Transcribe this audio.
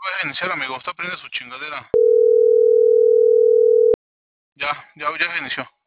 va a iniciar, amigo. Está aprendiendo su chingadera. Ya se inició.